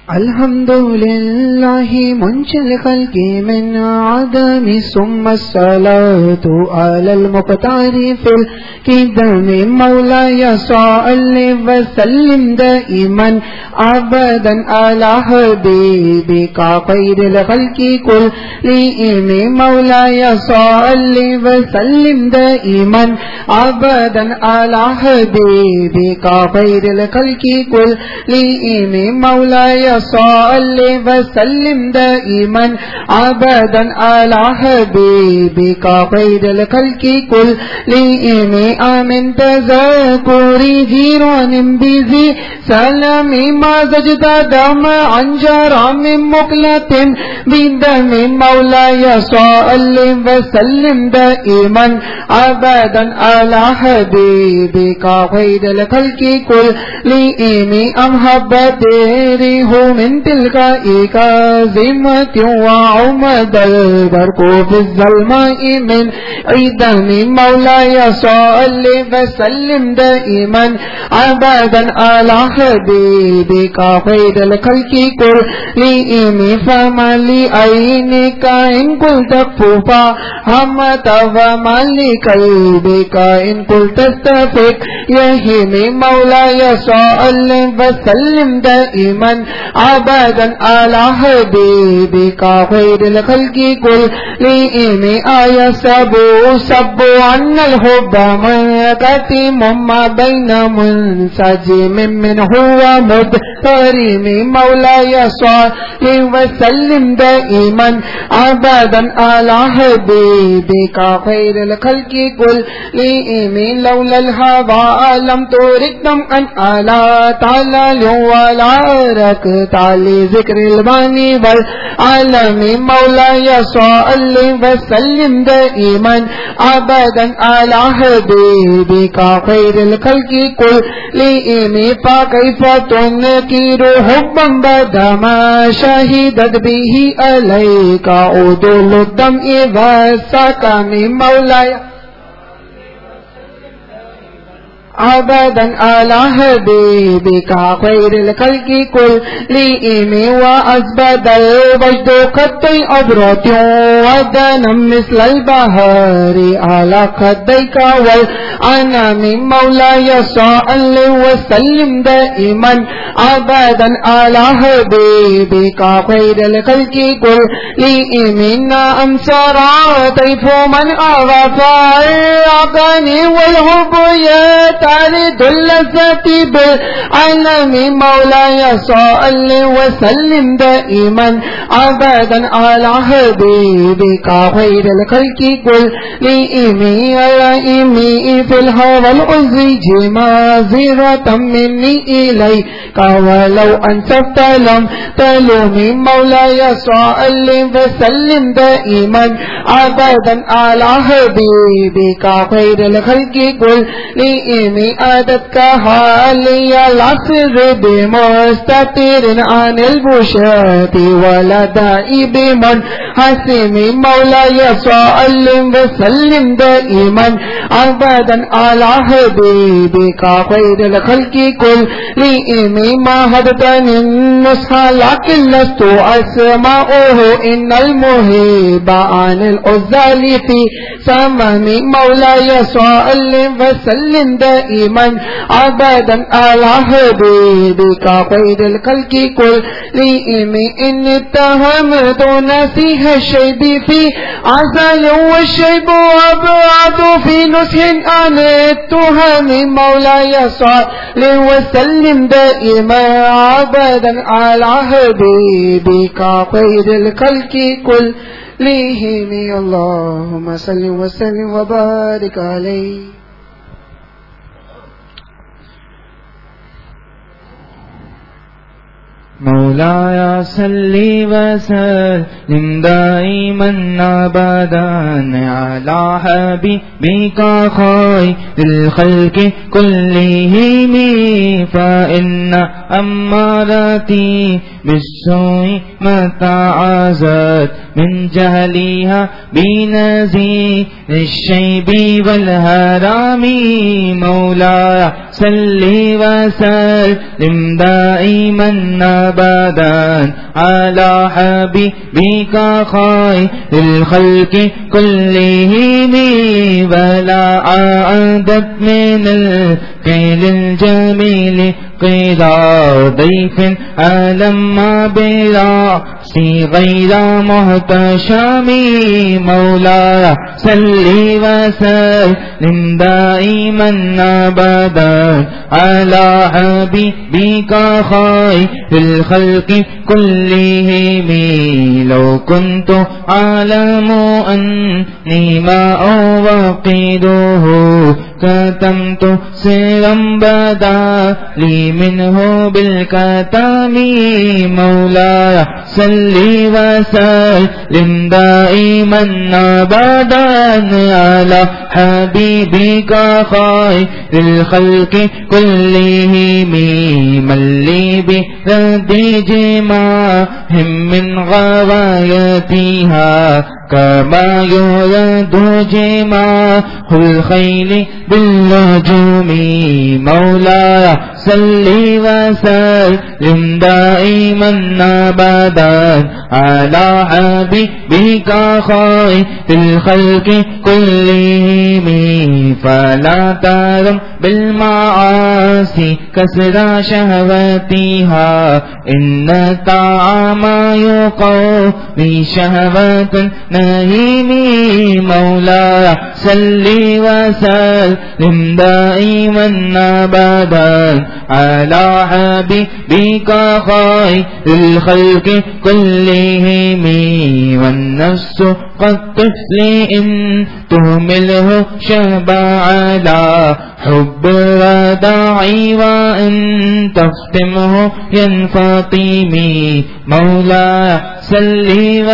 الحمد لله منشئ الخلق من عدم ثم الصلاة على المختار في القدم مولاي صل وسلم دائما ابدا على حبيبك خير الخلق كلهم مولاي صل وسلم دائما ابدا على حبيبك خير الخلق كلهم مولاي صل وسلم دائما ابدا على حبيبك خير الخلق كلهم آمن تذكري جيران بذي سلام ما زجد دم عن جرام مقلة بدم مولاي صل وسلم دائما ابدا على حبيبك خير الخلق كلهم أمحبت من تلقاء كاظمة وعمد البرق في الظلماء من عدم مولاي صل وسلم دائما ابدا على حبيبك خير الخلق كلهم فما لعينك إن قلت كفوفا همت وما لقلبك إن قلت استفق يهم مولاي صل وسلم دائما ابدا على حبيبك خير الخلق كلهم آية سب عن الحب كتم ما بين منسجم منه ومضطرم مولاي صل وسلم دائما ابدا على حبيبك خير الخلق كلهم لولا الهوى لم تردم ان على تعالى ولا تعالي ذكر الباني والعالم مولاي صل وسلم دائما ابدا على حبيبك خير الخلق كلهم فكيف تنكر حبا بعدما شهدت به عليك عدول الدمع والسكن مولاي ابدا على حبيبك خير الخلق كلهم وازبد الوجد خطي ابرة ودنا مثل البهار على خديك والانام مولاي صل وسلم دائما ابدا على حبيبك خير الخلق كلهم نعم سرى طيف من اغفى العقاني والحب تارد اللذة بالعالم مولاي صل وسلم دائما ابدا على حبيبك خير الخلق كلهم يرائمي في الهوى العزيج معذرة مني اليك ولو انسفت لم تلومي مولاي صل وسلم دائما ابدا على حبيبك خير الخلق كلهم عادتك حالي العصر بمستتر عن البشاة ولا داعي بمنحسم مولاي صل وسلم دائما ابدا على حبيبك خير الخلق كلهم ما هدتني النصح لكن لست اسمعه ان المهيب عن العزال في سمم مولاي صل وسلم دائما ابدا على حبيبك خير الخلق كلهم ان اتهمت نسيح الشيب في عسل والشيب وابعد في نسح عن التهم مولاي صل وسلم دائما ابدا على حبيبك خير الخلق كلهم اللهم صل وسلم وبارك عليه. مولاي صل وسلم دائما ابدا على حبيبك خير الخلق كلهم فإن أمارتي بالسوء متى عزت من جهلها بنزير الشيب والهرام مولاي صل وسلم دائما أبدا على حبيبك خير الخلق كلهم ولا عادت من الفعل الجميل قيل ضيف ألم بلا غير محتشم مولاي صل وسلم دائما أبدا على حبيبك خير الخلق كلهم لو كنت أعلم أني ما أوقده كتمت سرا بدا لي منه بالكتم مولاي صل وسلم دائما أبدا على حبيبك خير الخلق كلهم من لي برد جماعهم من غوايتها كما يرد جماع الخيل بالنجوم مولاي صل وسلم دائما أبدا على حبيبك خير الخلق كلهم فلا ترم بالمعاصي كسر شهواتها إن الطعام يقوي شهوة النعيم مولاي صل وسلم دائما أبدا على حبيبك خير الخلق كلهم والنفس قد تفلي إن تهمله شبع على حب وداعي وإن تفتمه ينفطم مولاي صل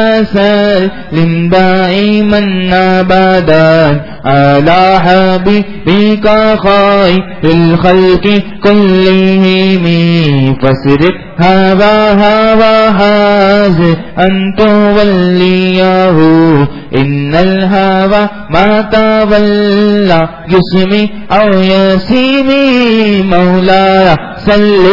وسلم دائما أبدا على حبيبك خير الخلق كلهم فاسرق هواها وهاز أن توليه إن الهوى ما تولى يسمي أو يسيمي مولاي صل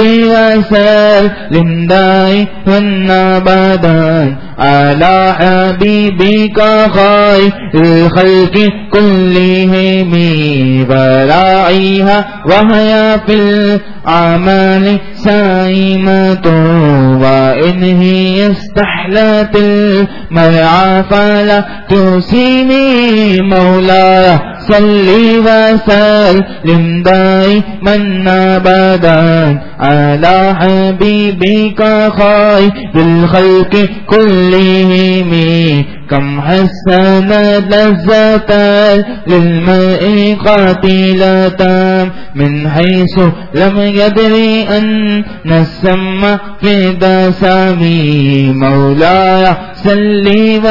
وسلم دائما أبدا على حبيبك خير الخلق كلهم وراعيها وهي في الأعمال سائمة وإن هي استحلت المرعى فلا تسيمي مولاي صل وسلم دائما أبدا على حبيبك خير الخلق كلهم كم حسن لذة للمرء قاتلة من حيث لم يدري أن السم في دسامي مولاي صل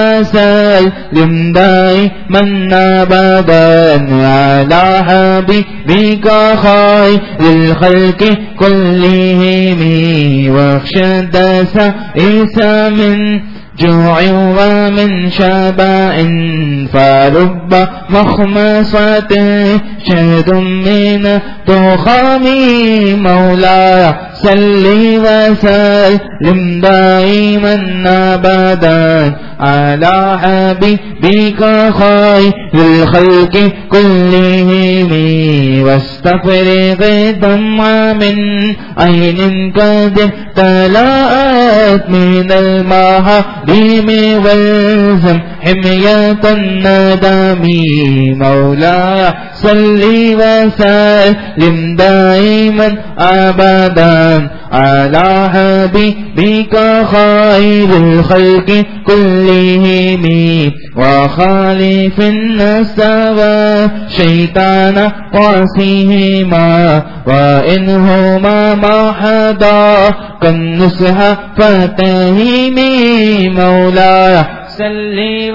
وسلم دائما أبدا على حبيبك خير الخلق كلهم واخشى دسائس من جوع ومن شبع فرب مخمصة شهد من تخام مولاي صل وسلم دائما أبدا على حبيبك خير الخلق كلهم واستفرغ دمع من عين قد تلاءت من المحارم والزم حمية الندم مولاي صل وسلم دائما أبدا على حبيبك خير الخلق كلهم وخالف الناس والشيطان وعصيهما وإنهما ما حدا كالنصح فتهيمي مولاي صل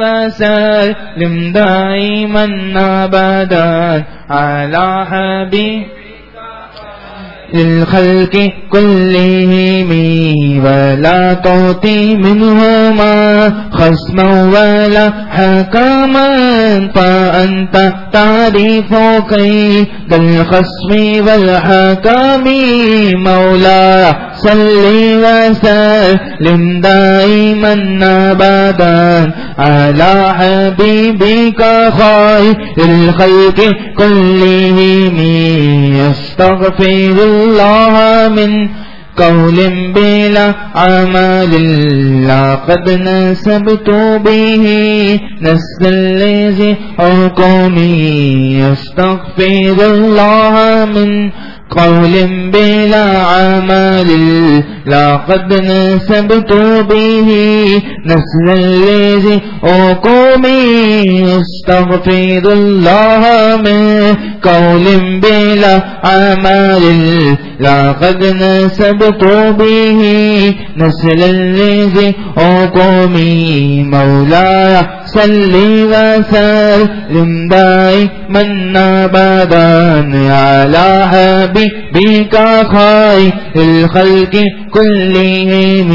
وسلم دائما أبدا على حبيبك للخلق كلهم ولا تعطي منهما خصما ولا حكما فأنت تعرف كيد الخصم والحكم مولاي صل وسلم دائما أبدا على حبيبك خير الخلق كلهم يستغفر الله من قول بلا عمل لقد نسبت به نسل الذي حكمي يستغفر الله من قول بلا عمل لقد نسبت به نسل الذي حكمي يستغفر الله من قول بلا عمل لقد نسبت به نسل الذي حكمي مولاي صل وسلم دائما أبدا على حبيبك خير الخلق كلهم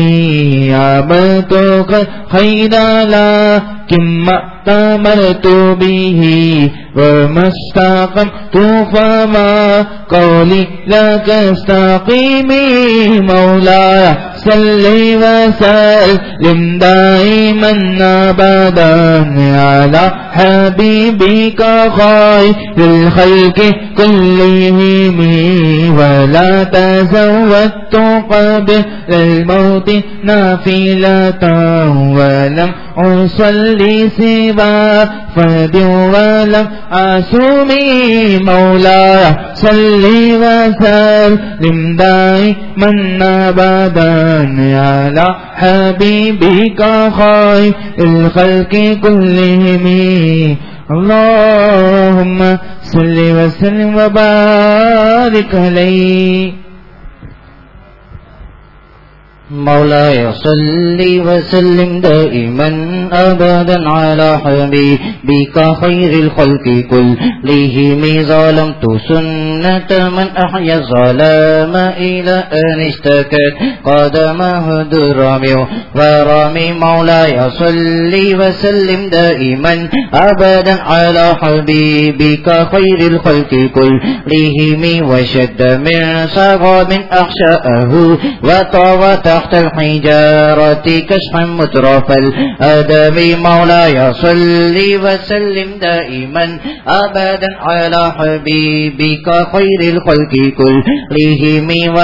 عبدتك خير لكن ما ائتمرت به وما استقمت فما قولي لك استقيمي مولاي صل وسلم دائما أبدا على حبيبك خير الخلق كلهم ولا تزودت قبل الموت نافلة ولم أصلي سوى فرد ولم أصومي مولاي صل وسلم دائما أبدا على حبيبك خير الخلق كلهم اللهم صل وسلم وبارك عليه مولاي صل وسلم دائما أبدا على حبيبك خير الخلق كلهم ظلمت سنة من أحيا الظلام إلى أن اشتكت قدمه الرمي ورمي مولاي صل وسلم دائما أبدا على حبيبك خير الخلق كلهم وشد من صغاب أحشاءه وطوى تحت الحجارة كشفا مترف الأدب مولاي صل وسلم دائما أبدا على حبيبك خير الخلق كلهم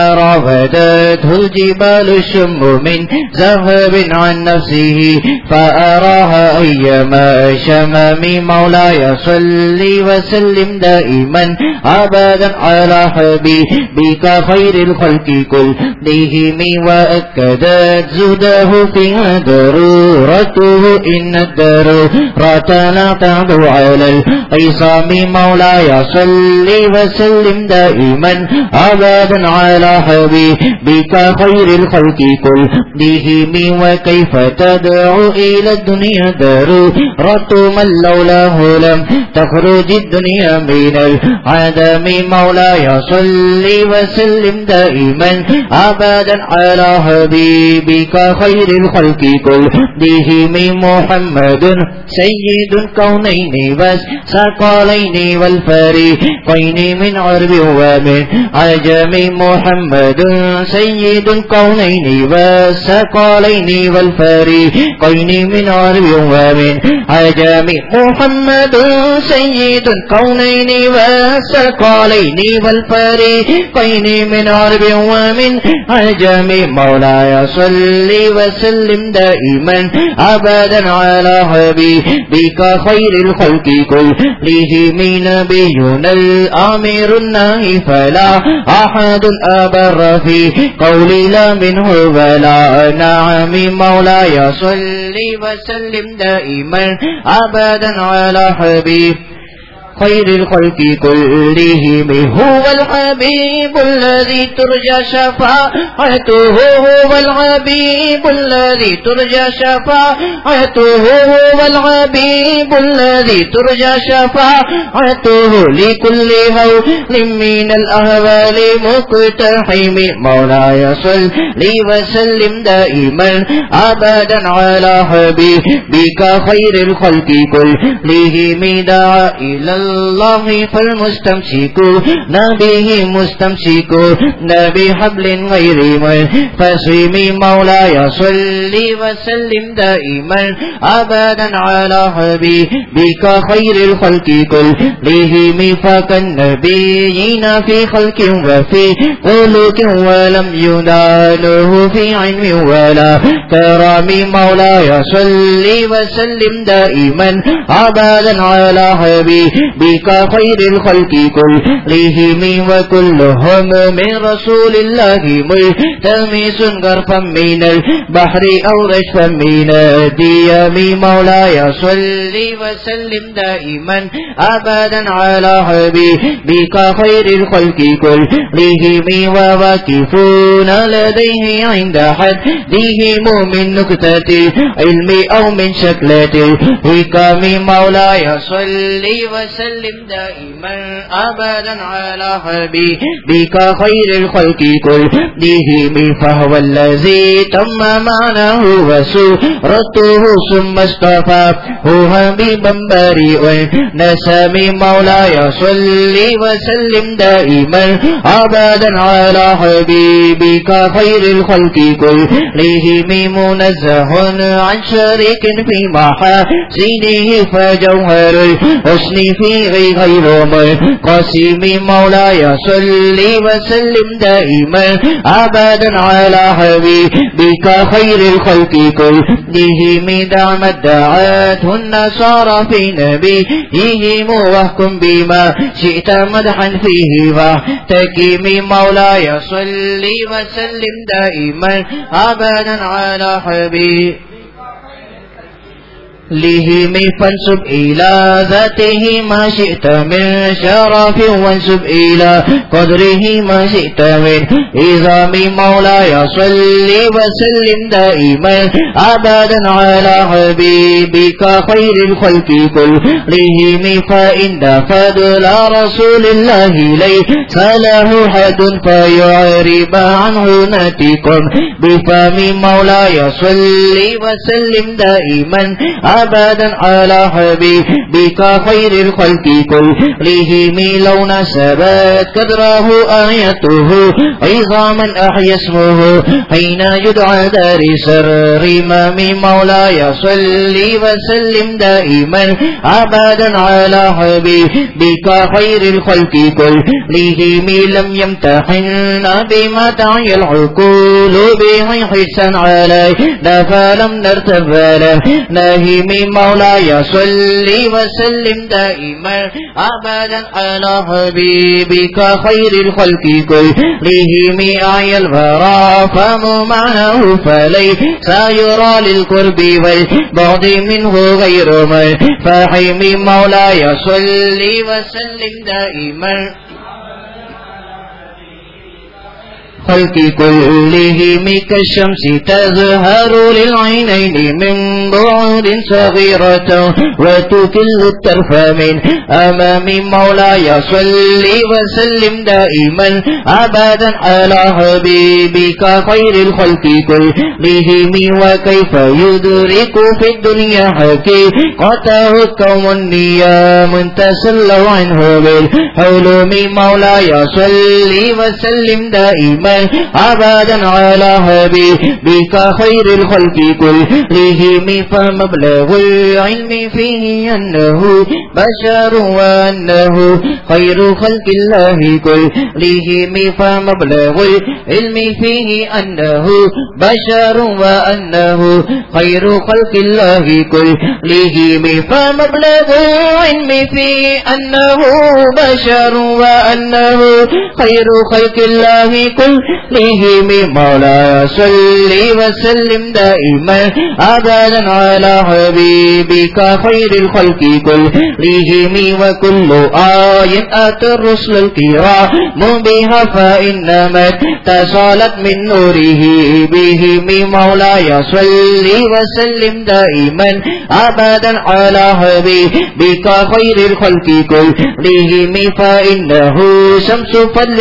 وراودته الجبال الشم من ذهب عن نفسه فأراها أيما شمام مولاي صل وسلم دائما أبدا على حبيبك خير الخلق كلهم وأكدت زهده فيها ضرورته إن الضرورة لا تعدو على العصام مولاي صل وسلم دائما أبدا على حبيبك خير الخلق كلهم وكيف تدعو إلى الدنيا ضرورة من لولاه لم تخرج الدنيا من العدم مولاي صل وسلم دائما أبدا على حبيبك خير الخلق كلهم محمد سيد الكونين والثقلين والفريقين من عرب ومن عجم محمد سيد الكونين والثقلين والفريقين من عرب ومن عجم محمد سيد الكونين والثقلين والفريقين من عرب ومن عجم مولاي صل وسلم دائما أبدا على حبيبك خير الخلق كلهم نبينا الآمر الناهي فلا أحد أبر في قولي لا منه ولا نعم مولاي صل وسلم دائما أبدا على حبيبك خير الخلق كلهم هو الحبيب الذي ترجى شفاعته هو الحبيب الذي ترجى شفاعته هو الحبيب الذي ترجى شفاعته لكل هول من الأهوال مقتحم مولاي صل وسلم دائما أبدا على حبيبك خير الخلق كلهم دعا إلى الله فالمستمسك نبيه مستمسك نبي حبل غير منفصم مولاي صل وسلم دائما أبدا على حبيبك خير الخلق كلهم فكالنبيين في خلق وفي خلق ولم يناله في علم ولا كرم مولاي صل وسلم دائما أبدا على حبيبك خير الخلق كلهم وكلهم من رسول الله ملتمس غرفا من البحر أو رشفا من الديم مولاي صل وسلم دائما أبدا على حبيبك خير الخلق كلهم وواقفون لديه عند حدهم من نكتة علم أو من شكلة الحكم مولاي صل وسلم دائما أبدا على حبيبك خير الخلق كلهم فهو الذي تم معناه وسورته ثم اصطفاه حبيبا بريئا نسم مولاي صل وسلم دائما أبدا على حبيبك خير الخلق كلهم منزه عن شريك في محاسنه فجوهر الحسن فيه غير منقسم مولاي صل وسلم دائما أبدا على حبيبك خير الخلق كلهم دعمت دعاته النصارى في نبيهم واحكم بما شئت مدحا فيه واحتكم مولاي صل وسلم دائما أبدا على حبيبك لهم فانسب إلى ذاته ما شئت من شرف وانسب إلى قدره ما شئت من عظام مولاي صل وسلم دائما أبدا على حبيبك خير الخلق كلهم فإن فضل رسول الله ليس له حد فيعرب عنه نتكم بفم مولاي صل وسلم دائما أبدا على حبيبك خير الخلق كلهم لو نسبت قدره آيته عظاما أحيا اسمه حين يدعى دار سر إمام مولاي صل وسلم دائما أبدا على حبيبك خير الخلق كلهم لم يمتحن بما تعي العقول به حسا علينا فلم نرتب له نهي مولاي صل وسلم دائما أبدا على حبيبك خير الخلق كلهم أعيا الورى فم معناه فليس يرى للقرب والبعد منه غير منفحم مولاي صل وسلم دائما خلق كلهم كالشمس تظهر للعينين من بعد صغيرة وتكل الطرف من أمام مولاي صل وسلم دائما أبدا على حبيبك خير الخلق كلهم وكيف يدرك في الدنيا حقيقته كون النيام تسلوا عنه بالحلم مولاي صل وسلم دائما أبدا على حبيبك خير الخلق كلهم فمبلغ العلم فيه أنه بشر وأنه خير خلق الله كلهم فمبلغ العلم فيه أنه بشر وأنه خير خلق الله كلهم فمبلغ العلم فيه أنه بشر وأنه خير خلق الله كلهم كلهم مولاي صل وسلم دائما أبدا على حبيبك خير الخلق كلهم وكل آية أتى الرسل الكرام بها فإنما اتصلت من نوره بهم مولاي صل وسلم دائما أبدا على حبيبك خير الخلق كلهم فإنه شمس فضل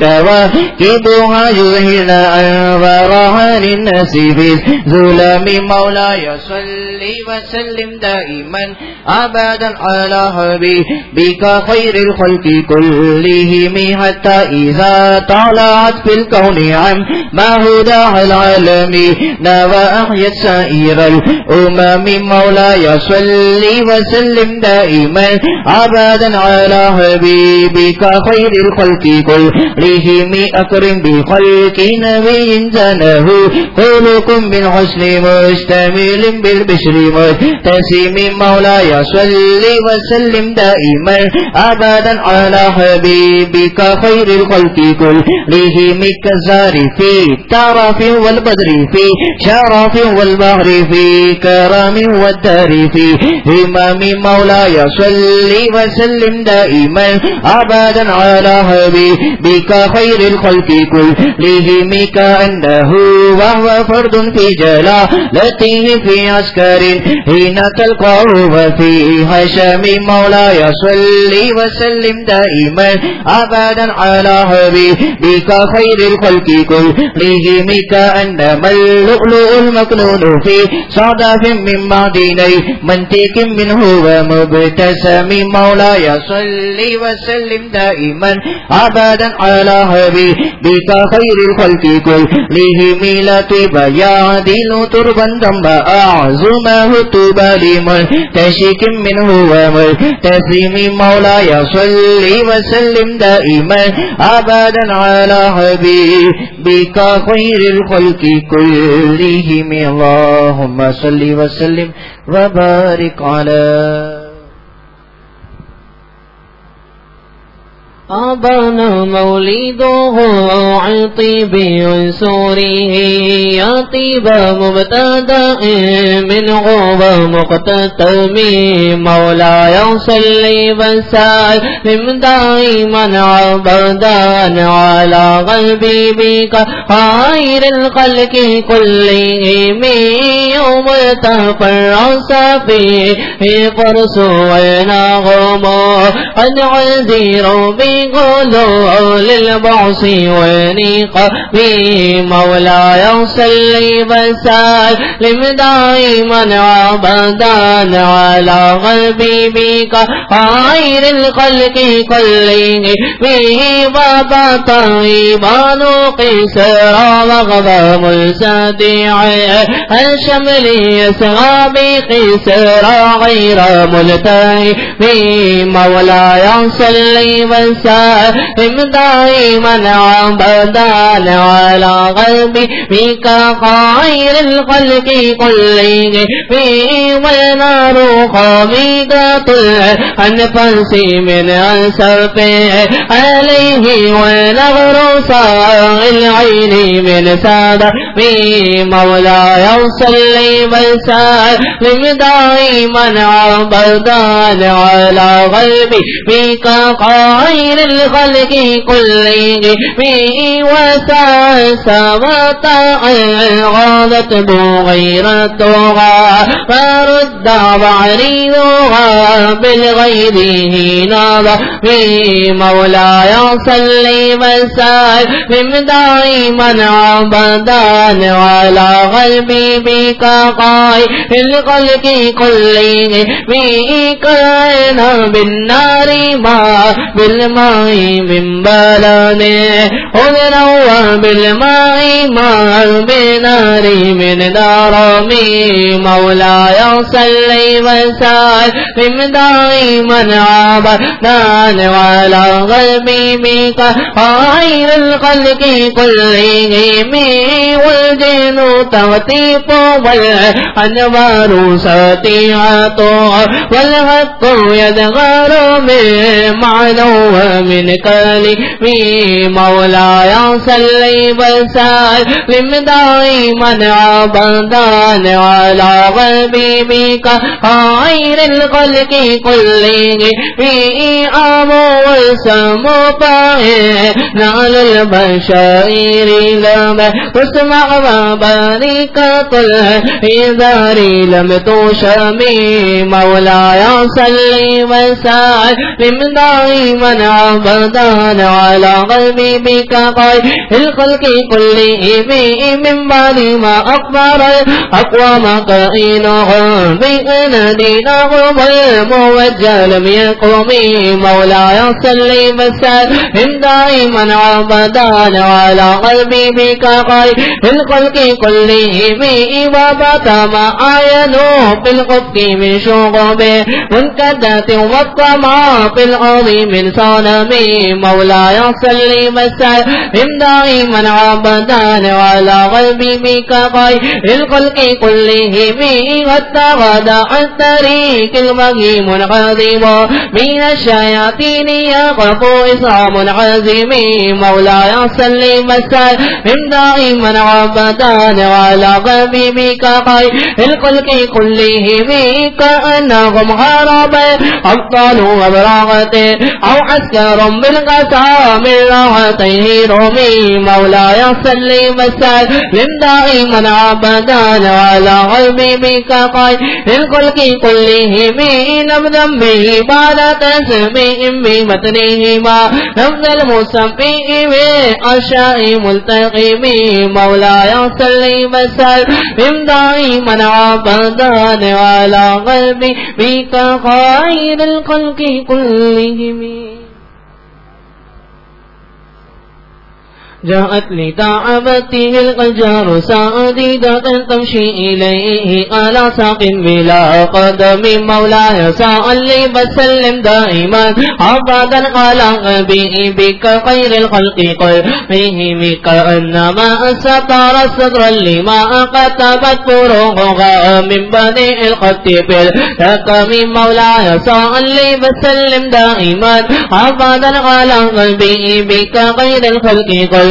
كواكبها يظهرن أنوارها للناس في ظلام مولاي صل وسلم دائما أبدا على حبيبك خير الخلق كلهم حتى إذا طلعت في الكون عما هداها العالمين وأحيت سائر الأمم مولاي صل وسلم دائما أبدا على حبيبك خير الخلق كلهم أكرم بخلق نبي زانه خلق بالحسن مشتمل بالبشر متسم مولاي صل وسلم دائما أبدا على حبيبك خير الخلق كلهم كالزار في الترف والبدر في شرف والبحر في كرم والدار في همم مولاي صل وسلم دائما أبدا على حبيبك خير الخلق كلهم كأنه وهو فرد في جلالته في عسكر حين تلقاه وفي هشام مولاي صل وسلم دائما أبدا على حبيبك خير الخلق كلهم كأنما اللؤلؤ المكنون في صدف من معدني منطق منه ومبتسم مولاي صل وسلم دائما أبدا على حبيبك خير الخلق كلهم لا طيب يعدل تربا ضم أعظمه طوبى لمنتشك منه ومبتسم مولاي صل وسلم دائما أبدا على حبيبك خير الخلق كلهم اللهم صل وسلم وبارك على أبانا مولده عطيب عنصره يطيب مبتدأ منه ومقتتم مولاي صل وسلم دائما أبدا على حبيبك خير الخلق كلهم يوم تفرس فيه فرس وينهم قد عذروا قولوا للبعث ونيق مولاي صل وسلم دائما أبدا على حبيبك خير الخلق كلهم وبطيبان قسرا وغضم السديع الشمل يسعى بقسرا غير ملتهي مولاي صل وسلم دائما أبدا على حبيبك خير الخلق كلهم والنار خامدة الأنفاس من أسفه عليه ونغر ساء العين من سادة مولاي صل وسلم دائما أبدا على حبيبك خير الخلق كلهم وساسبت غادت بغيرتها فرد بعريضها بالغير هنا مولاي صل وسلم دائما أبدا على حبيبك خير الخلق كلهم كان بالنار ما بالماء من بلده ونروى بالماء ما بنار من درمي مولاي صل وسلم دائما أبدا على حبيبك خير الخلق كلهم والجن تغطيب والأنوار سطيعة والحق يدغر من معنى من كلمي مولاي صل وسلم دائما أبدا على حبيبك خير الخلق كلهم أبو السماء نال البشائر لم تسمع وبركة الإذار لم تشمي مولاي صل وسلم دائما أبدا على حبيبك خير الخلق كلهم من بعد ما أخبر أقوام كائنهم بأن دينهم الموجه لم يقم مولاي صل وسلم دائما أبدا على حبيبك خير الخلق كلهم وبات ما عينوا بالخفق من شغبه منكدات والطمع في العظيم من صنم مولاي صل وسلم دائما أبدا على حبيبك خير الخلق كلهم واتخذ عن طريق الوحي منقضبا من الشياطين يقف إصحاب عزيم مولاي صل وسلم دائما أبدا على حبيبك خير الخلق كلهم كأنهم غربا أبطال وبراغة أو عسكر بالقسام راحتيه رومي مولاي صل وسلم دائما أبدا على حبيبك خير الخلق كلهم نبذا به بعد تسميع بمتنهما نبذ المسمي بأشياء ملتقم مولاي صل وسلم دائما أبدا على حبيبك خير الخلق كلهم جاءت لدعوته الأشجار سعيدة تمشي إليه على ساق بلا قدم مولاي صل وسلم دائما أبدا على حبيبك خير الخلق كلهم كأنما ستر الصدر لما كتبت فروعها من بديع الخط بالحكم مولاي صل وسلم دائما أبدا على حبيبك خير الخلق كلهم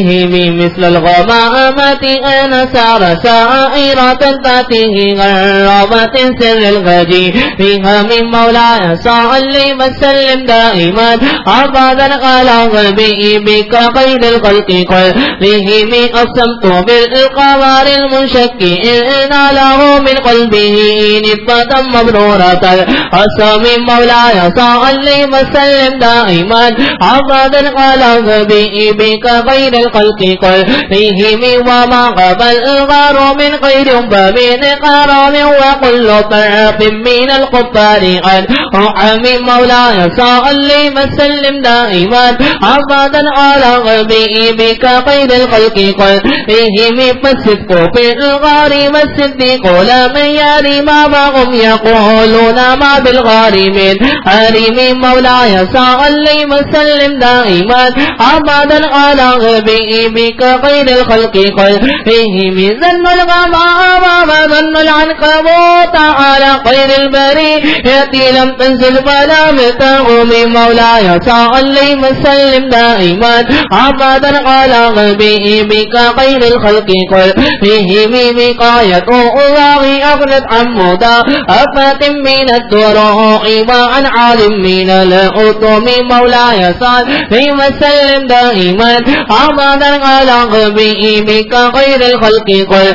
مثل الغمامة أنا سار سائرة تأتيه غرابة سر الغدي فيها من مولاي صل وسلم دائما أبدا على حبيبك خير الخلق كلهم أقسمت بالقمر المنشق إن له من قلبه نسبة مبرورة القسم مولاي صل وسلم دائما أبدا على حبيبك غير الخلق كلهم وما قبل الغار من غير باب قرام وكل طرف من الكفار عن حميم مولاي صل وسلم دائما أبدا على حبيبك خير الخلق كلهم فالصدق في الغار والصديق لم ير ما هم يقولون ما بالغار من حريم مولاي صل وسلم دائما أبدا على حبيبك خير الخلق كلهم ظن الغمام وظن العنكبوت على خير البرية لم تنزل فلم تغم مولاي صل وسلم دائما أبدا على حبيبك خير الخلق كلهم وقاية الله أغنت عن مضاعفة من الدروع وعن عالم من الأطم مولاي صل وسلم دائما أبدا على حبيبك خير الخلق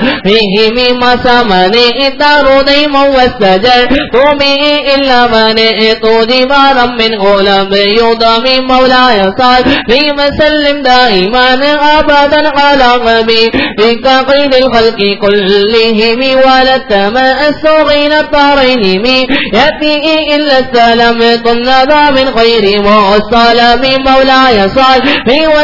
كلهم ما سمني الدار ديما والسجر به إلا من جبارا من غلام يضم مولاي صل وسلم دائما أبدا على حبيبك خير الخلق كلهم ولا التمسغين الطارين يأتي إلا السلام ثم من غير والسلام مولاي صل وسلم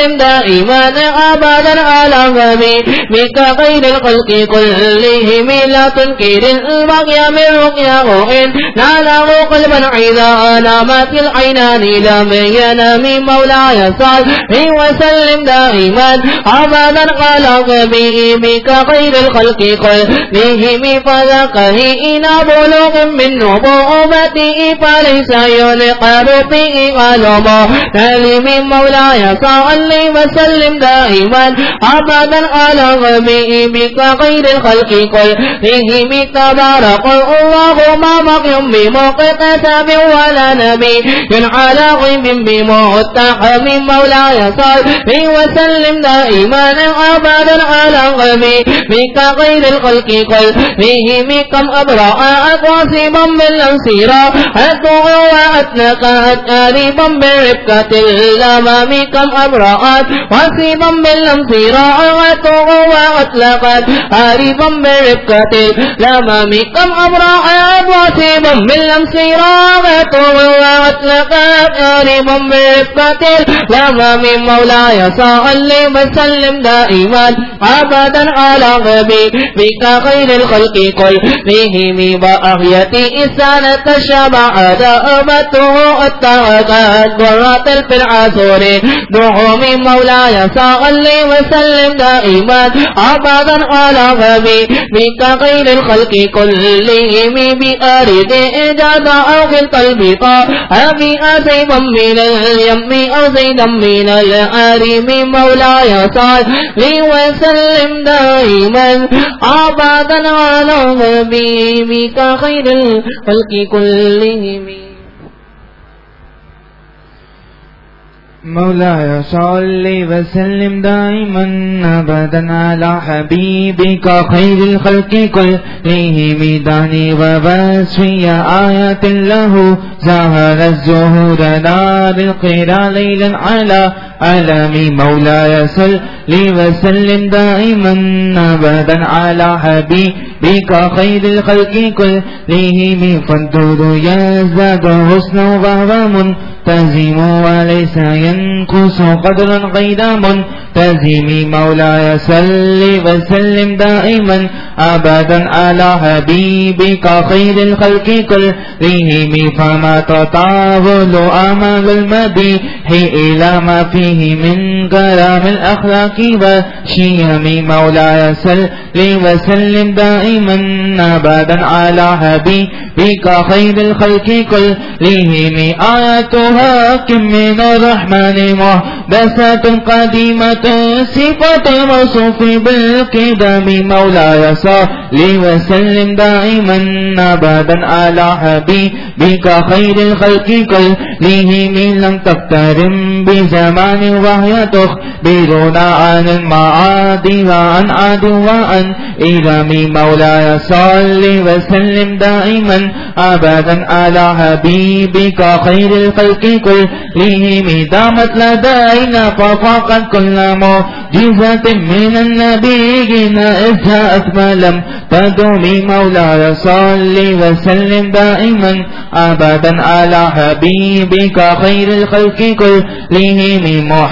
وسلم دائما أبدا على حبيبك خير الخلق كلهم لا تنكر البغي من رقيه إن ناله قلبا إذا نامت العينان لم ينام مولاي صل وسلم دائما أبدا على حبيبك خير الخلق كلهم فذاك حين بلوغ من نبوته فليس ينقر فيه قلب تلم مولاي صل وسلم دائما أبدا على حبيبك خير الخلق كلهم تبارك الله ما بقي بمقتسب ولا نبي على غيب بمتحم مولاي صل وسلم دائما أبدا على حبيبك خير الخلق كلهم كم أبرأ قاسما بالأمسيرا وأتنقت قريبا بالرفقة الأمام كم أبرأت قاسما بالأمسيرا وأطلقت قريبا بالرفقة الأمام كم أبرأت قاسما بالأمسيرا وأطلقت قريبا بالرفقة الأمام مولاي صل وسلم دائما أبدا على حبيبك خير الخلق كلهم وأحيتي إسانة الشبعة أمته التغكات قرات الفرعسور دعوم مولاي صل وسلم دائما أبدا على حبيبك خير الخلق كلهم بأرض إجاد أو في القلب أبي أزيبا من اليم أو زيدا من الأريم مولاي صل وسلم دائما أبدا على حبيبك خير الخلق كلهم مولاي صل وسلم دائما أبدا على حبيبك خير الخلق كلهم داني ووصفي آيات له ظهر الزهور نار القرى ليلا على عالمي مولاي صل وسلم دائما أبدا على حبيبك خير الخلق كلهم فانظر يزداد حسنا وهو منتزم وليس ينقص قدرا غير منتزم مولاي صل وسلم دائما أبدا على حبيبك خير الخلق كلهم فما تطاول أمام المديح إلى ما فيه من كلام الأخلاق والشيم مولاي صل وسلم دائما أبدا على حبيبك خير الخلق كلهم آياتها كم من الرحمن محدثات قديمة صفة موصوف بالقدم مولاي صل وسلم دائما أبدا على حبيبك خير الخلق كلهم لم تقترن بزمان وهي تخبرنا عن المعاد وعن عاد وعن إرم مولاي صل وسلم دائما أبدا على حبيبك خير الخلق كلهم دامت لدينا ففاقت كل معجزة من النبيين إذ جاءت ما لم تدوم مولاي صل وسلم دائما أبدا على حبيبك خير الخلق كلهم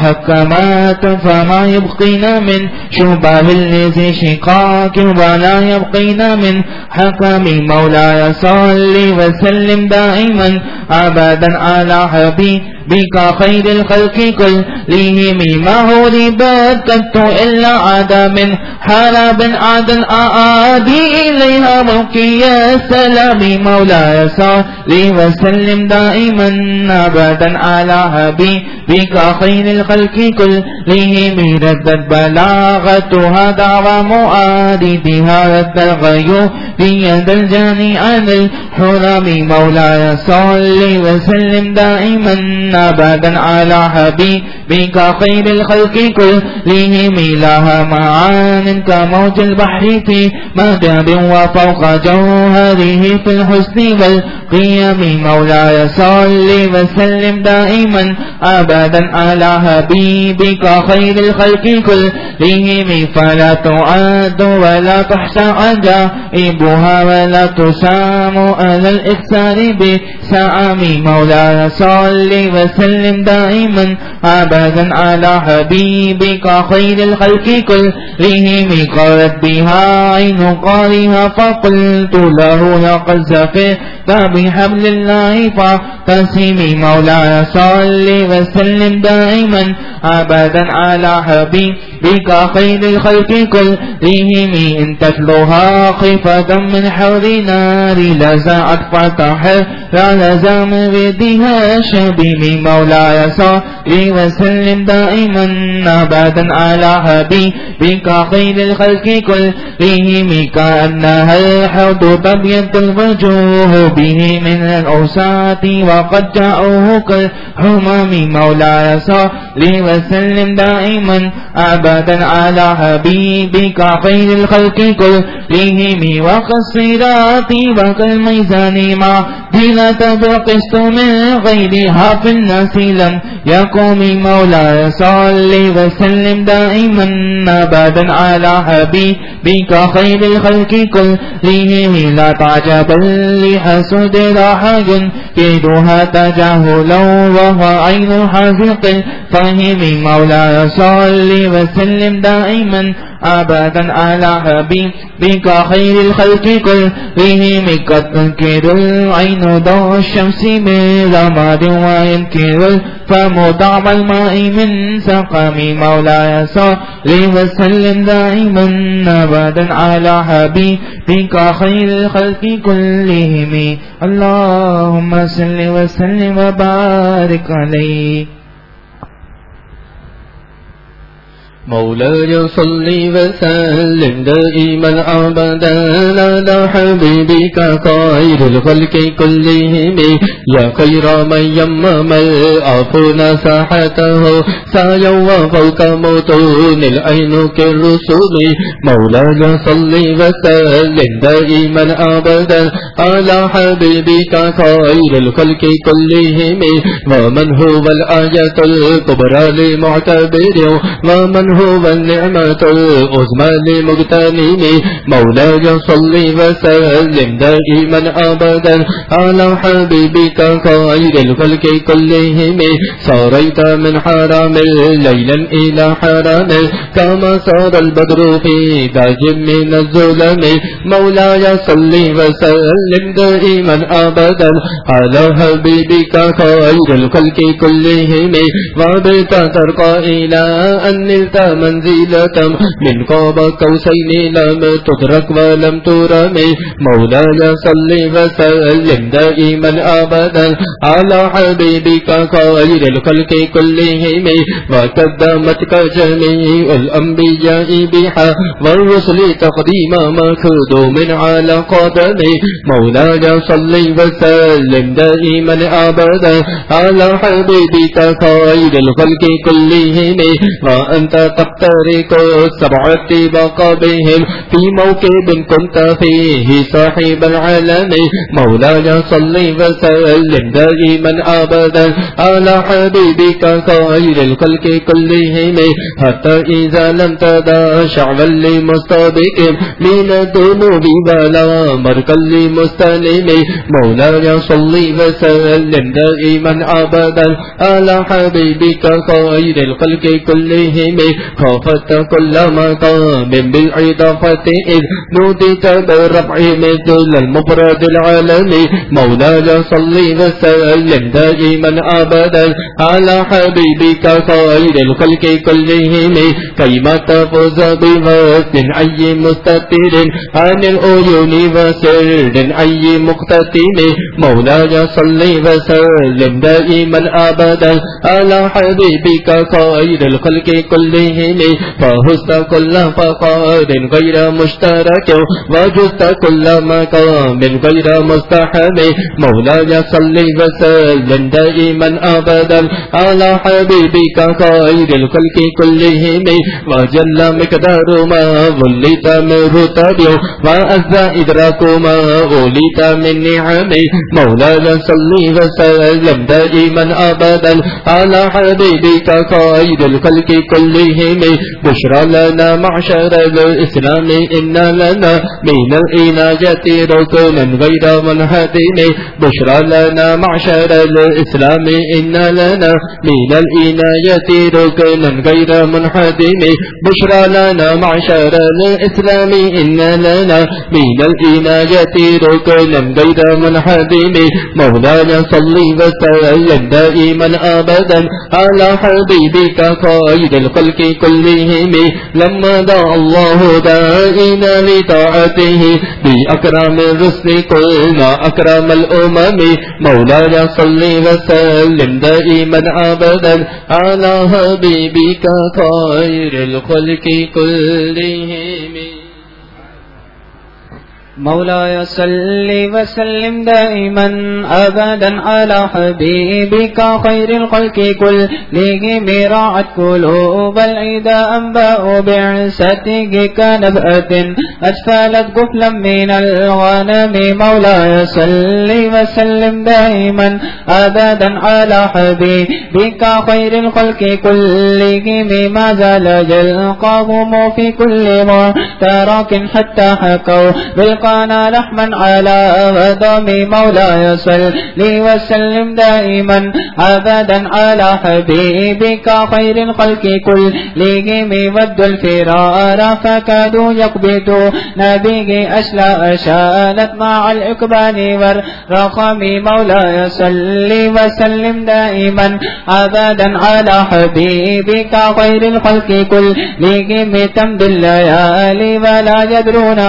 محكمات فما يبقينا من شبه الذي شقاق ولا يبقينا من حكم مولاي صل وسلم دائما أبدا على حبيبك خير الخلق كلهم ما هو ربات كنت إلا عدا من حرب عدا أعادي إليها موكي السلام مولاي صل وسلم دائما أبدا على حبيبك خير الخلق كلهم ردت بلاغتها دعوى مؤاددها رد الغيوب بيد الجاني عن الحرم مولاي صل وسلم دائما أبدا على حبيبك خير الخلق كلهم لها معان كموج البحر في مدد وفوق جوهره في الحسن والقيم مولاي صل وسلم دائما أبدا على حبيبك خير الخلق كلهم فلا تعد ولا تحصى عجائبها ولا تسام على الإكثار بساعة إمامي مولاي صل وسلم دائما أبدا على حبيبك خير الخلق كلهم قالت بها عين قارها فقلت له لقد زفرت بحبل الله فاعتصمي مولاي صل وسلم دائما أبدا على حبيبك خير الخلق كلهم إن تتلوها خفة من حور نار لزعت فتحت لزام بدها شبيبي مولاي صل وسلم دائما أبدا على حبيبك خير الخلق كلهم كأنها الحوض تبيض الوجوه به من الأوساط وقد جاءوه كالحمام مولاي صل وسلم دائما أبدا على حبيبك خير الخلق كلهم وكالصراط وكالميزان معدلة بالقسط من غيرها في الناس لم يقوم مولاي صل وسلم دائما أبدا على حبيبك خير الخلق كلهم لا تعجب لحسد راح ينكدها تجاهلا وهو عين حذق فهم مولاي صل وسلم دائما أبدا على حبيبك خير الخلق كلهم قد تنكر العين ضوء الشمس من رماد وينكر الفم طعم الماء من سقم مولاي صل وسلم دائما أبدا على حبيبك خير الخلق كلهم اللهم صل وسلم وبارك عليه مولاي صل وسلم دائما أبدا على حبيبك خير الخلق كلهم يا خير من يمم العفو ساحته سعيا وفوق متون العين كالرسول مولاي صل وسلم دائما أبدا على حبيبك خير الخلق كلهم ومن هو الآية الكبرى لمعتبر ومن هو النعمة العظمى لمغتنم مولاي صل وسلم دائما أبدا على حبيبك خير الخلق كلهم ساريت من حرام ليلا إلى حرام كما سار البدر في تاج من الظلم مولاي صل وسلم دائما أبدا على حبيبك خير الخلق كلهم وبت ترقى إلى أن نلت منزلة من قاب قوسين لم تدرك ولم ترم مولاي صل وسلم دائما أبدا على حبيبك خير الخلق كلهم وقدمتك جميع الأنبياء بها والرسل تقديم مخدوم على قدمي مولاي صل وسلم دائما أبدا على حبيبك خير الخلق كلهم وأنت تفترق السبعة بقبهم في موكب كنت فيه صاحب العالم مولاي صل وسلم دائما أبدا على حبيبك خير الخلق كلهم حتى إذا لم تدع شعبا لمستبق من الذنوب بلا مركا لمستلم مولاي صل وسلم دائما أبدا على حبيبك خير الخلق كلهم خافت كل مقام بالعطافة إذ نوديت بالرفع مثل المفرد العالمي مولاي صل وسلم دائما أبدا على حبيبك خير الخلق كلهم كيما تفوز بوسط أي مستتر عن العيون وسر أي مقتتم مولاي صل وسلم دائما أبدا على حبيبك خير الخلق كلهم فهزت كل فقاد غير مشترك وجزت كل مقام غير مستحم مولاي صل وسلم دائما أبدا على حبيبك خير الخلق كلهم وجل مقدار ما وليت من رتب وأعز إدراك ما وليت من نعم مولاي صل وسلم دائما أبدا على حبيبك خير الخلق كلهم كلهم بشرى لنا معشر الإسلام إن لنا من الإناية ركنا غير منهدم بشرى لنا معشر الإسلام إن لنا من الإناية ركنا غير منهدم بشرى لنا معشر الإسلام إن لنا من الإناية ركنا غير منهدم مولاي صل وسلم دائما أبدا على حبيبك خير الخلق كلهم لما دعا الله دائنا لطاعته بأكرم الرسل قلنا أكرم الأمم مولاي صل وسلم دائما أبدا على حبيبك خير الخلق كلهم مولاي صل وسلم دائما أبدا على حبيبك خير الخلق كلهم راعت قلوب العدا أنباء بعثتك كنبأة أسفلت قفلا من الغنم مولاي صل وسلم دائما أبدا على حبيبك خير الخلق كلهم ما زال يلقاهم في كل معترك حتى حكوا بالقانا لحما على ودم مولاي صل وسلم دائما أبدا على حبيبك خير الخلق كلهم ودوا الفرار فكادوا يقبضوا نبيه أشلاء شالت مع الإقبال والرقم مولاي صل وسلم دائما أبدا على حبيبك خير الخلق كلهم تمضي الليالي ولا يدرون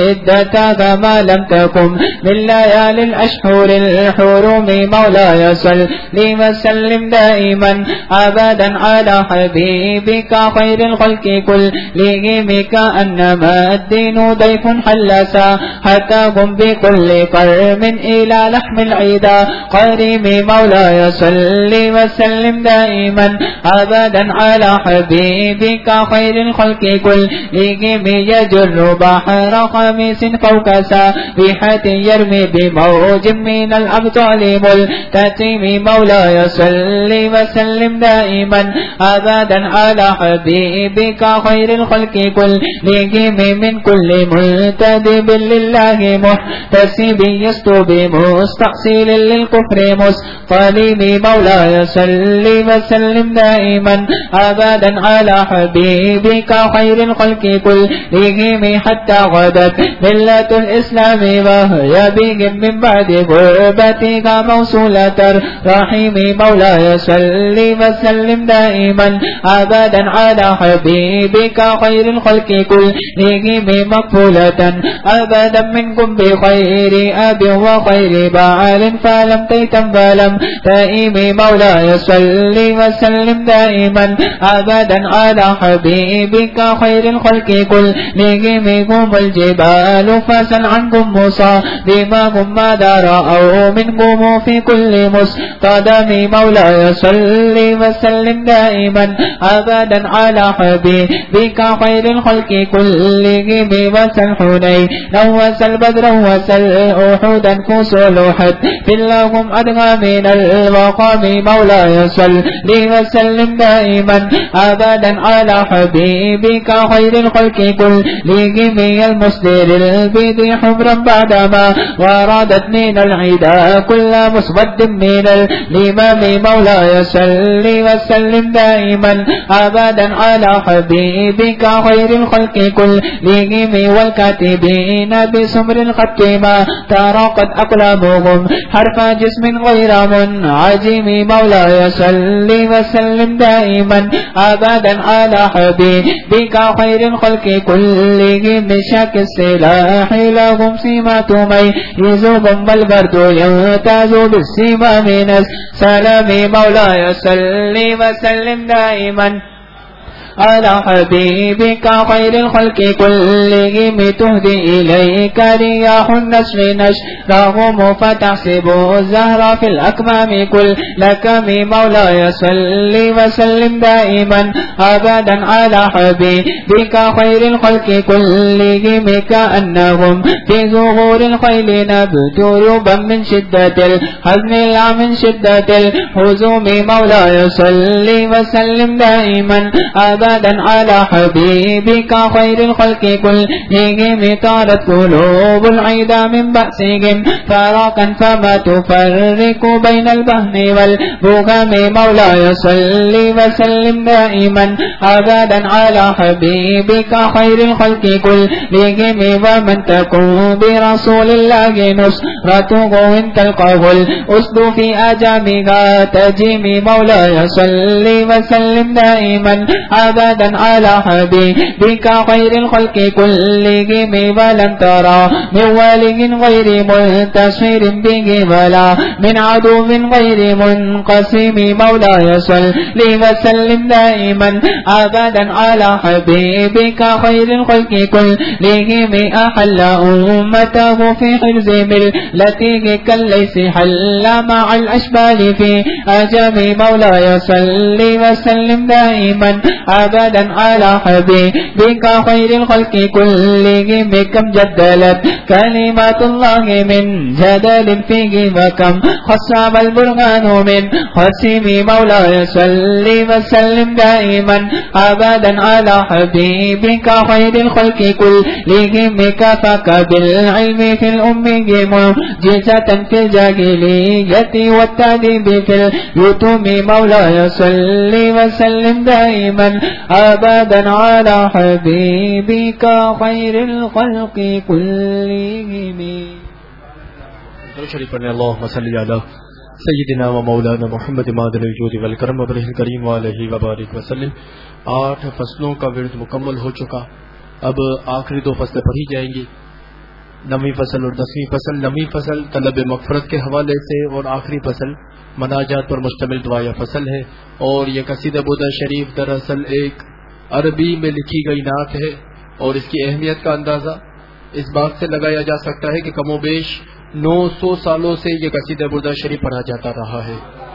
عدتها ما لم تكن من ليالي الأشهر الحرم مولاي صل وسلم دائما أبدا على حبيبك خير الخلق كلهم كأنما الدين ضيف حل ساحتهم بكل قرم إلى لحم العيدا قريم مولاي صل وسلم دائما أبدا على حبيبك خير الخلق كلهم يجر بحر خميس فوق سابحة يرمي بموج من الأبطال ملتتم مولاي صل وسلم دائما أبدا على حبيبك خير الخلق كلهم من كل ملتدب لله محتسب يستوب مستحصيل للكفر مصطلم مولاي صل وسلم دائما أبدا على حبيبك خير الخلق كلهم حتى غدت ملة الإسلام وهي بهم من بعد غربتك موصولة الرحيم مولاي صل وسلم دائما أبدا على حبيبك خير الخلق كلهم مقبولة أبدا منكم بخير أب وخير بعال فلم تيتم فلم تائم مولاي صل وسلم دائما أبدا على حبيبك خير الخلق كلهم هم الجبال فسل عنكم مصادمهم ماذا رأوا منكم في كل مصطدم مولاي صل وسلم دائما أبدا على حبيبك خير الخلق كلهم وسل حنين وسل بدر وسل أحدا كسل حد في لهم أدغى من الوقام مولاي صل وسلم دائما أبدا على حبيبك خير الخلق كلهم المصدر البيض حمرا بعدما وردت من العدا كل مسود من الإمام مولاي صل وسلم دائما أبدا على حبيبك خير الخلق كلهم والكاتبين بسمر الخط ما تراقت أقلامهم حرف جسم غير منعجم مولاي صل وسلم دائما أبدا على حبيبك خير الخلق كلهم شاك السلاح لهم سمات ميزهم والبرد يمتاز بالسما من السلام مولاي صل وسلم دائما على حبيبك خير الخلق كلهم تهدي إليك رياح النسر نشرهم فتحسب الزهر في الأكمام كلكم مولاي صل وسلم دائما أبدا على حبيبك خير الخلق كلهم كأنهم في زهور الخيل نبت ربا من شدة الحزن لا من شدة الحزوم مولاي صل وسلم دائما أبدا على حبيبك خير الخلق كلهم طارت قلوب العدا من بأسهم فراقا فما تفرق بين البهن والبغم مولاي صل وسلم دائما أبدا على حبيبك خير الخلق كلهم ومن تكون برسول الله نصرته إن تلقاه الأسد في أجامها تجيم مولاي صل وسلم دائما أبدا على حبيبك خير الخلق كلهم ولن ترى من ولي غير منتصر به ولا من عدو غير منقسم مولاي صل وسلم دائما أبدا على حبيبك خير الخلق كلهم أحل أمته في حرز ملته كالليس حل مع الأشبال في أجام مولاي صل وسلم دائما أبدا على حبيبك خير الخلق كلهم كم جدلت كلمات الله من جدل فيه وكم خصم البرهان من خصم مولاي صل وسلم دائما أبدا على حبيبك خير الخلق كلهم كفاك بالعلم في الأمي معجزة في الجاهلية والتأديب في اليتوم مولاي صل وسلم دائما أبدا على حبيبك خير الخلق كلهم. شریف اللهم صل علی سیدنا و مولانا محمد معدن الجود والکرم وبرہ الکریم وعلیہ وبارک وسلم. 8 فصلوں کا ورد مکمل ہو چکا. اب آخری 2 فصلیں پڑھی جائیں گی. 9ویں فصل اور 10ویں فصل. 9ویں فصل طلب مغفرت کے حوالے سے اور آخری فصل مناجات پر مشتمل دعائیہ فصل ہے. اور یہ قصیدہ بودہ شریف دراصل ایک عربی میں لکھی گئی نعت ہے اور اس کی اہمیت کا اندازہ اس بات سے لگایا جا سکتا ہے کہ کم و بیش 900 سالوں سے یہ قصیدہ بردہ شریف پڑھا جاتا رہا ہے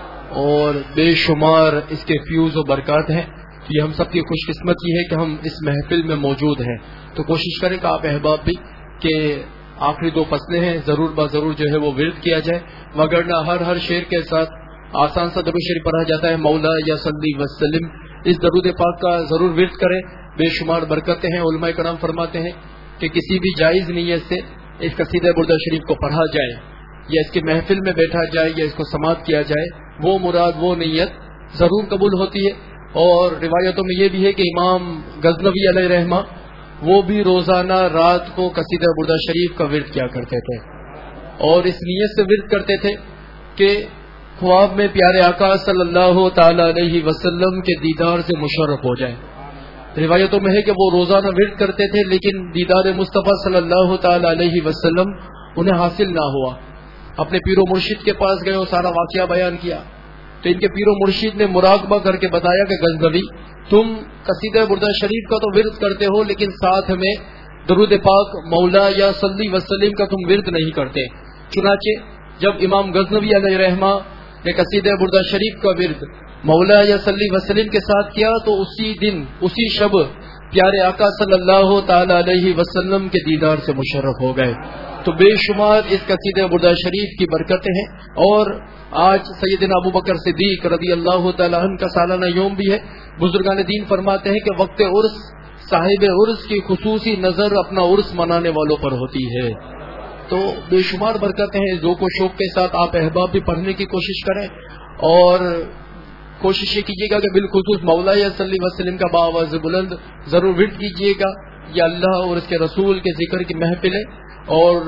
اور بے شمار اس کے فیوز و برکات ہیں. یہ ہم سب کی خوش قسمتی ہے کہ ہم اس محفل میں موجود ہیں. تو کوشش کریں کہ آپ احباب بھی کہ آخری 2 فصلیں ہیں ضرور ضرور جو ہے وہ ورد کیا جائے، وگرنہ ہر شعر کے ساتھ آسان سا درود شریف پڑھا جاتا ہے مولا یا صلی وسلم. اس درود پاک کا ضرور ورد کریں، بے شمار برکتیں ہیں. علماء کرام فرماتے ہیں کہ کسی بھی جائز نیت سے اس قصیدہ بردہ شریف کو پڑھا جائے یا اس کے محفل میں بیٹھا جائے یا اس کو سماعت کیا جائے، وہ مراد وہ نیت ضرور قبول ہوتی ہے. اور روایتوں میں یہ بھی ہے کہ امام غزنوی علیہ رحمہ وہ بھی روزانہ رات کو قصیدہ بردہ شریف کا ورد کیا کرتے تھے اور اس نیت سے ورد کرتے تھے کہ خواب میں پیارے آقا صلی اللہ تعالی علیہ وسلم کے دیدار سے مشرف ہو جائے. روایتوں میں ہے کہ وہ روزانہ ورد کرتے تھے لیکن دیدار مصطفیٰ صلی اللہ تعالی علیہ وسلم انہیں حاصل نہ ہوا. اپنے پیر و مرشد کے پاس گئے اور سارا واقعہ بیان کیا تو ان کے پیر و مرشد نے مراقبہ کر کے بتایا کہ غزنوی تم قصیدہ بردہ شریف کا تو ورد کرتے ہو لیکن ساتھ میں درود پاک مولا یا صلی وسلم کا تم ورد نہیں کرتے. چنانچہ جب امام غزنوی علیہ رحمہ نے قصیدہ بردہ شریف کا ورد مولا یا صلی وسلم کے ساتھ کیا تو اسی دن اسی شب پیارے آقا صلی اللہ تعالی علیہ وسلم کے دیدار سے مشرف ہو گئے. تو بے شمار اس قصیدہ بردہ شریف کی برکتیں ہیں. اور آج سیدنا ابو بکر صدیق رضی اللہ تعالی عنہ کا سالانہ یوم بھی ہے. بزرگان دین فرماتے ہیں کہ وقت عرس صاحب عرس کی خصوصی نظر اپنا عرس منانے والوں پر ہوتی ہے. تو بے شمار برکتیں ہیں. ذوق و شوق کے ساتھ آپ احباب بھی پڑھنے کی کوشش کریں اور کوشش یہ کیجیے گا کہ بالخصوص مولا صلی وسلم کا باآواز بلند ضرور ورد کیجیے گا. یہ اللہ اور اس کے رسول کے ذکر کی محفل ہے. اور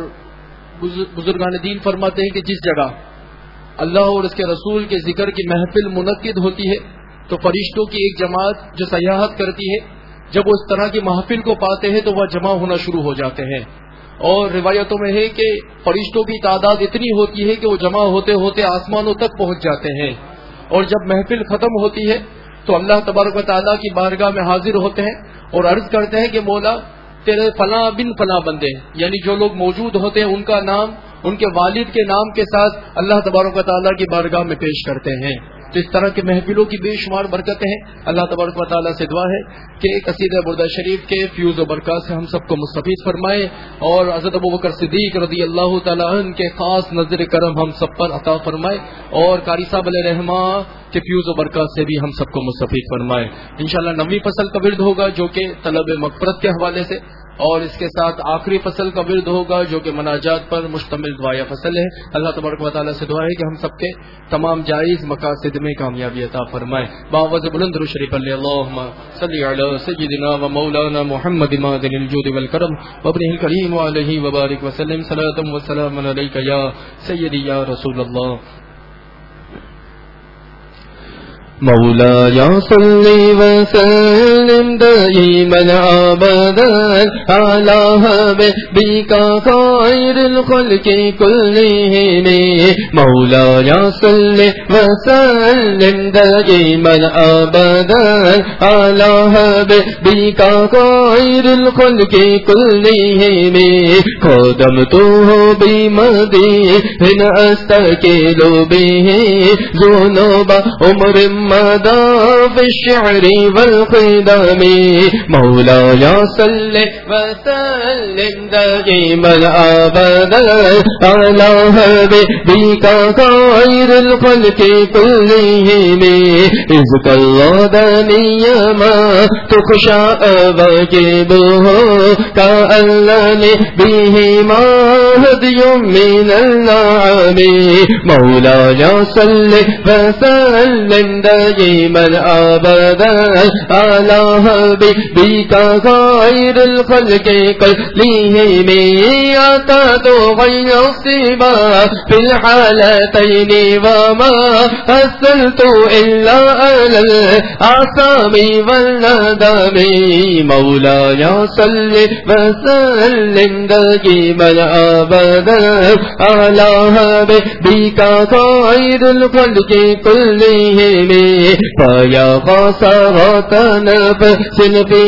بزرگان دین فرماتے ہیں کہ جس جگہ اللہ اور اس کے رسول کے ذکر کی محفل منعقد ہوتی ہے تو فرشتوں کی ایک جماعت جو سیاحت کرتی ہے جب وہ اس طرح کی محفل کو پاتے ہیں تو وہ جمع ہونا شروع ہو جاتے ہیں. اور روایتوں میں ہے کہ فرشتوں کی تعداد اتنی ہوتی ہے کہ وہ جمع ہوتے ہوتے آسمانوں تک پہنچ جاتے ہیں. اور جب محفل ختم ہوتی ہے تو اللہ تبارک و تعالیٰ کی بارگاہ میں حاضر ہوتے ہیں اور عرض کرتے ہیں کہ مولا تیرے فلاں بن فلاں بندے، یعنی جو لوگ موجود ہوتے ہیں ان کا نام ان کے والد کے نام کے ساتھ اللہ تبارک و تعالیٰ کی بارگاہ میں پیش کرتے ہیں. تو اس طرح کے محفلوں کی بے شمار برکتیں ہیں. اللہ تبارک و تعالیٰ سے دعا ہے کہ قصیدہ بردہ شریف کے فیوز و برکات سے ہم سب کو مستفید فرمائے اور حضرت ابوبکر صدیق رضی اللہ تعالیٰ عنہ کے خاص نظر کرم ہم سب پر عطا فرمائے اور قاری صاحب علیہ رحمہ کے فیوز و برکات سے بھی ہم سب کو مستفید فرمائے. انشاءاللہ 9ویں فصل کا ورد ہوگا جو کہ طلب مغفرت کے حوالے سے، اور اس کے ساتھ آخری فصل کا ورد ہوگا جو کہ مناجات پر مشتمل دعائیہ فصل ہے. اللہ تبارک و تعالیٰ سے دعا ہے کہ ہم سب کے تمام جائز مقاصد میں کامیابی عطا فرمائے. باوز بلند درود شریف علیہ اللہم صلی علی سیدنا و مولانا محمد معدن الجود والکرم وابنہ الکریم وعلیہ وبارک وسلم صلاۃ و سلام علیک یا سیدی یا رسول اللہ. مولاي صل وسلم دائما ابدا على حبيبك خير الخلق كلهم. مولاي صل وسلم دائما ابدا على حبيبك خير الخلق كلهم. قدمته بمديح استكيل به ذنوب عمر مدى في الشعر والقدم. مولاي صل وسلم دائما ابدا على حبيبك خير الخلق كلهم. اذ قلدني ما تخشى واجبه كأنني به ما هدي من النعم. مولاي صل وسلم دائما ابدا على حبيبك خير الخلق كلهم. اتت غير الصبا في الحالتين وما حصلت الا على الاعصام والندم. مولاي صل وسلم دائما ابدا على حبيبك خير الخلق كلهم. فيا خسارة نفس في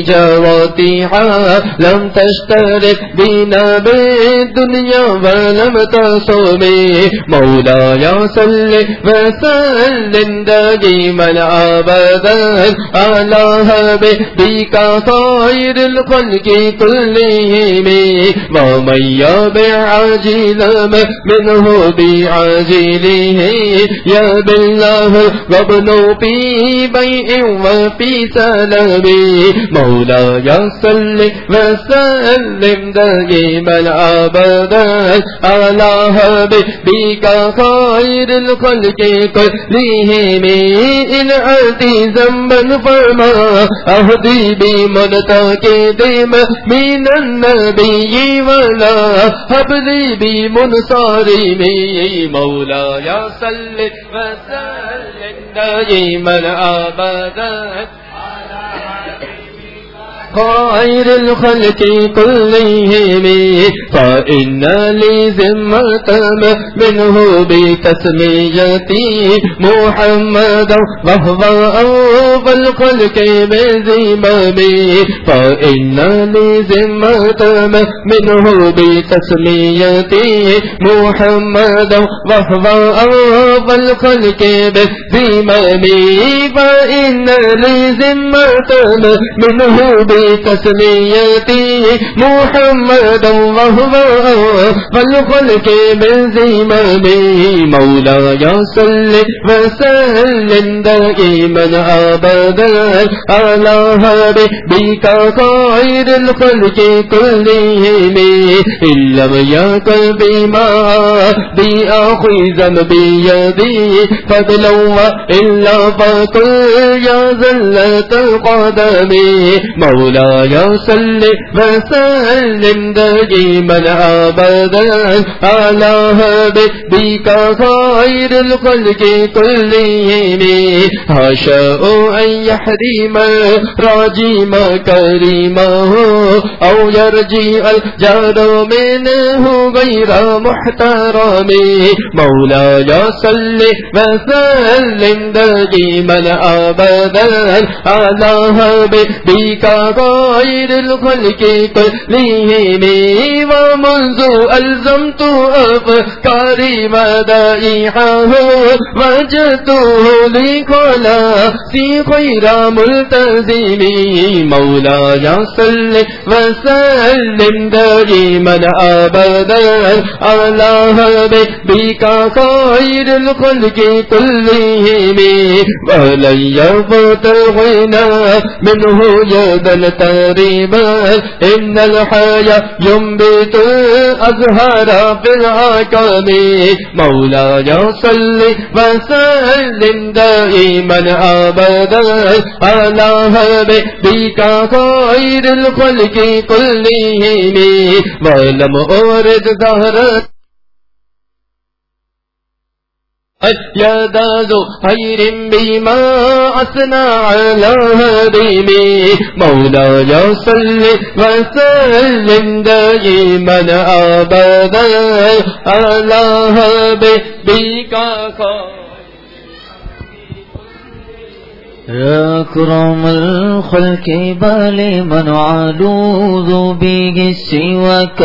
تجارتها لم تشترك بنا بالدنيا ولم تصم. مولاي صل وسلم دائما ابدا على حبيبك خير الخلق كلهم. ومن يبع عاجلا منه بعاجله يا بالله وابنوا في بيع وفي سلم. مولاي صل وسلم دائما ابدا على حبيبك خير الخلق كلهم. ان اتي ذنبا فما اهدي بمنتقد من النبي ولا حبلي بمنصرم. مولاي صل وسلم دائما ابدا خير الخلق كلهم. فإن لي ذمة منه بتسميتي محمدا وهو أول الخلق بذممي. فإن لي ذمة منه بتسميتي محمدا وهو أول الخلق بذممي. فإن لي ذمة منه بتسميتي محمدا وهو والخلق بذممي. مولاي صل وسلم دائما ابدا على حبيبك خير الخلق كلهم. ان لم يكن بما بأخذ بيدي فضلا الا فقل يا زلة القدم. مولاي صل وسلم دائما ابدا على حبيبك خير الخلق كلهم. حاشا ان يحرم راجم كريمه او يرجع الجار منه غير محترم. مولاي صل وسلم دائما ابدا على حبيبك خير الخلق كلهم ومنذ ألزمت أفكاري مدائحه وجدته لخلاصي خير ملتزم مولاي صل وسلم دائما أبدا على حبيبك خير الخلق كلهم ولن يفتحنا منه يدا تريبا إن الحياة ينبت الأزهار في الحكم مولاي صل وسلم دائما أبدا على حبيبك خير الخلق كلهم ولم أرد دهرا يداد خير بما أثنى على هديمي مولاي صل وسلم دائما أبدا على حبيبك يا أكرم الخلق بل من علوذ به سواك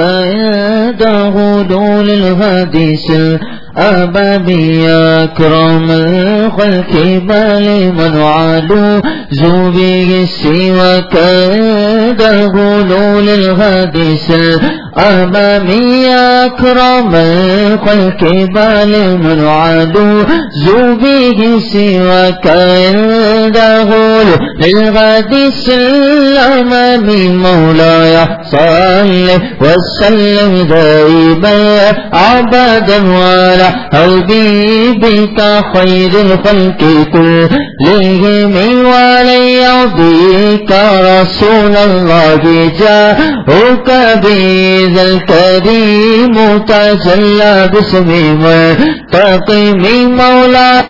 يدخل للحديث الأبابي يا أكرم الخلق بل من علوذ به سواك يدخل للحديث الأبابي يا أكرم الخلق بل من علوذ به سواك دخول للغديس الأمامي مولاي صل وسلم دائما أبدا على حبيبك خير الخلق كلهم ولن يرضيك رسول الله جاءك بذا الكريم تجلى باسم منتقم مولاي